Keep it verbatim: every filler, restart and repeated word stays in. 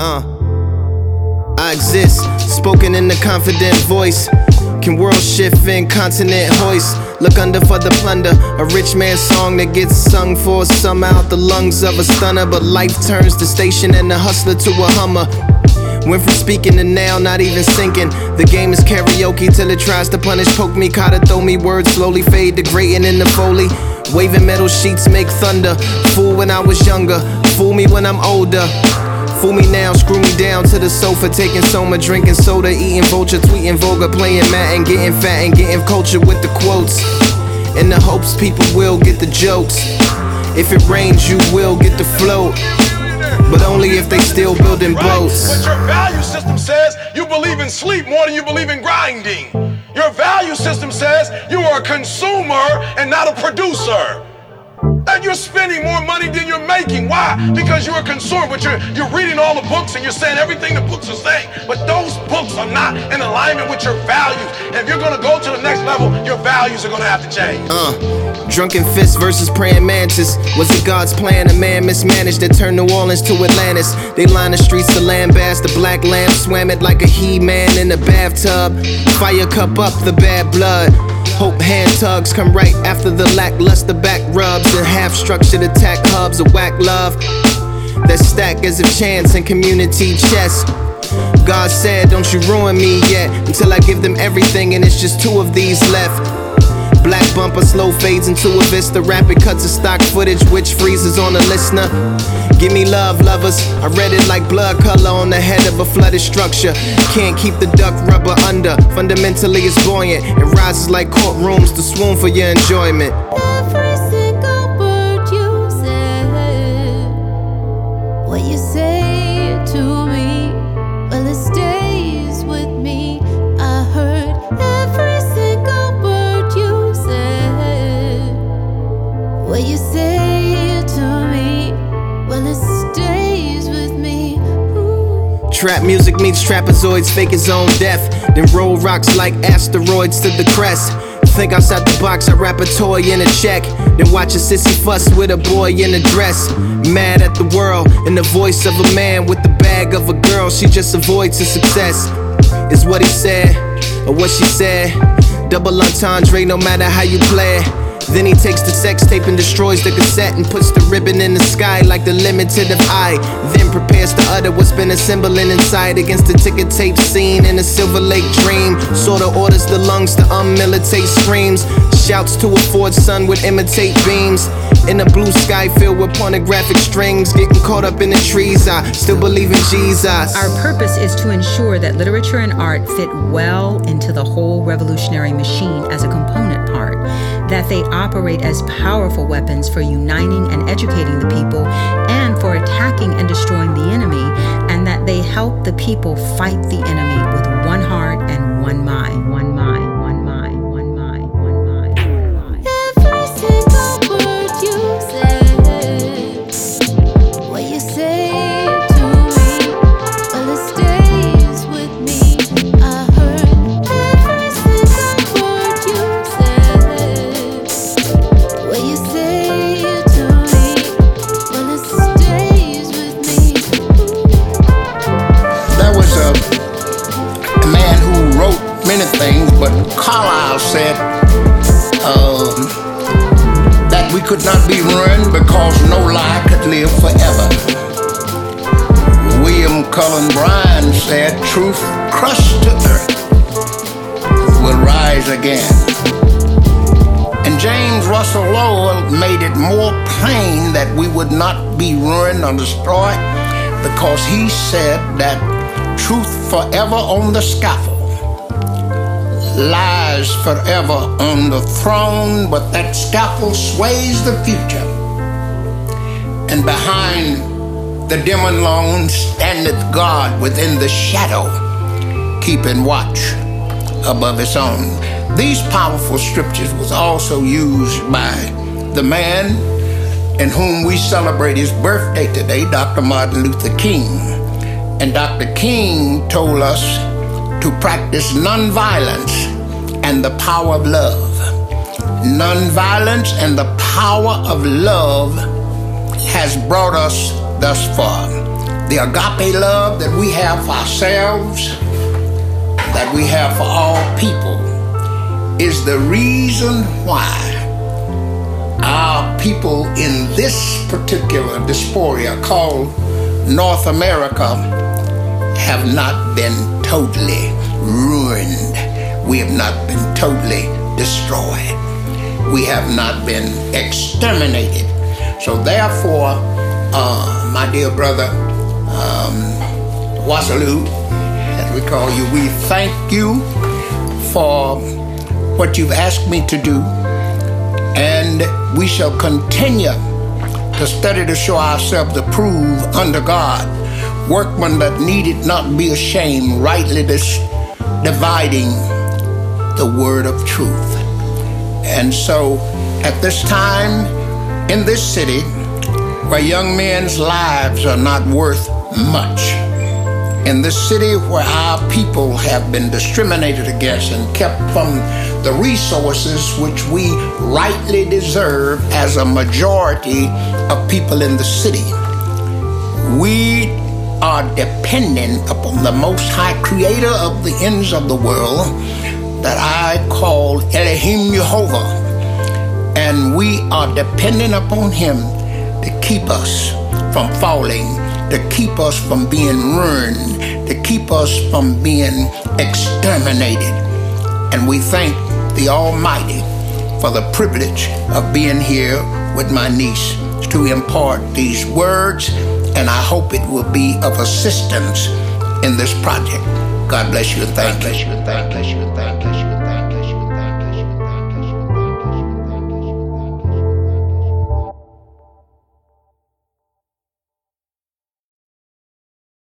Uh, I exist, spoken in a confident voice. Can world shift in continent hoist? Look under for the plunder. A rich man's song that gets sung for some out the lungs of a stunner. But life turns the station and the hustler to a hummer. Went from speaking to now not even sinking. The game is karaoke till it tries to punish. Poke me, caught it, throw me words, slowly fade, degrading in the foley. Waving metal sheets make thunder. Fool when I was younger, fool me when I'm older. Fool me now, screw me down to the sofa. Taking soma, drinking soda, eating vulture, tweeting vulgar, playing Madden, getting fat and getting culture with the quotes. In the hopes people will get the jokes. If it rains, you will get the float. But only if they still building boats. But your value system says you believe in sleep more than you believe in grinding. Your value system says you are a consumer and not a producer. And you're spending more money than you're making. Why? Because you're a consumer, but you're, you're reading all the books and you're saying everything the books are saying. But those books are not in alignment with your values. And if you're gonna go to the next level, your values are gonna have to change. Uh, drunken fists versus praying mantis. Was it God's plan? A man mismanaged that turned New Orleans to Atlantis. They lined the streets to lambast. The black lamb swam it like a he-man in a bathtub. Fire cup up the bad blood. Hope hand tugs come right after the lackluster back rubs and half-structured attack hubs of whack love that stack as if chance and community chess. God said, don't you ruin me yet until I give them everything, and it's just two of these left. Black bumper slow fades into a vista. Rapid cuts of stock footage which freezes on the listener. Give me love, lovers. I read it like blood color on the head of a flooded structure. Can't keep the duck rubber under. Fundamentally it's buoyant. It rises like courtrooms to swoon for your enjoyment. Every single word you said, what you say to me, well it stays with me. I heard every single word you said, what you say to me, well it stays with me. Ooh. Trap music meets trapezoids, fake his own death. Then roll rocks like asteroids to the crest. Think outside the box, I wrap a toy in a check. Then watch a sissy fuss with a boy in a dress. Mad at the world, in the voice of a man with the bag of a girl. She just avoids her success, is what he said, or what she said. Double entendre, no matter how you play it. Then he takes the sex tape and destroys the cassette and puts the ribbon in the sky like the limited of I. Then prepares to utter what's been assembling inside against the ticker tape scene in a Silver Lake dream. Sorta orders the lungs to unmilitate screams. Shouts to a Ford sun would imitate beams. In a blue sky filled with pornographic strings. Getting caught up in the trees, I still believe in Jesus. Our purpose is to ensure that literature and art fit well into the whole revolutionary machine as a component part, that they operate as powerful weapons for uniting and educating the people and for attacking and destroying the enemy, and that they help the people fight the enemy with one heart and one mind, one mind, one mind, one mind, one mind, one mind. Every single word you said, what you say to me, well it stays with me. I heard every single word you said, what you say to me, well it stays with me. There was a, a man who wrote many things, but Carlyle said um, that we could not be ruined because no lie could live forever. William Cullen Bryant said truth crushed to earth will rise again. And James Russell Lowell made it more plain that we would not be ruined or destroyed because he said that truth forever on the scaffold, lies forever on the throne, but that scaffold sways the future. And behind the dim and lone standeth God within the shadow, keeping watch above his own. These powerful scriptures was also used by the man in whom we celebrate his birthday today, Doctor Martin Luther King. And Doctor King told us to practice nonviolence and the power of love. Nonviolence and the power of love has brought us thus far. the agape love that we have for ourselves, that we have for all people, is the reason why our people in this particular diaspora called North America have not been totally ruined. We have not been totally destroyed. We have not been exterminated. So therefore, uh, my dear brother, um, Wasalu, as we call you, we thank you for what you've asked me to do, and we shall continue to study to show ourselves approved under God, workmen that needed not be ashamed, rightly dis- dividing the word of truth. And so at this time in this city where young men's lives are not worth much, in this city where our people have been discriminated against and kept from the resources which we rightly deserve as a majority of people in the city, we are dependent upon the Most High Creator of the ends of the world that I call Elohim Yehovah. And we are dependent upon Him to keep us from falling, to keep us from being ruined, to keep us from being exterminated. And we thank the Almighty for the privilege of being here with my niece to impart these words, and I hope it will be of assistance in this project. God bless you and thank you. God bless you and thank you.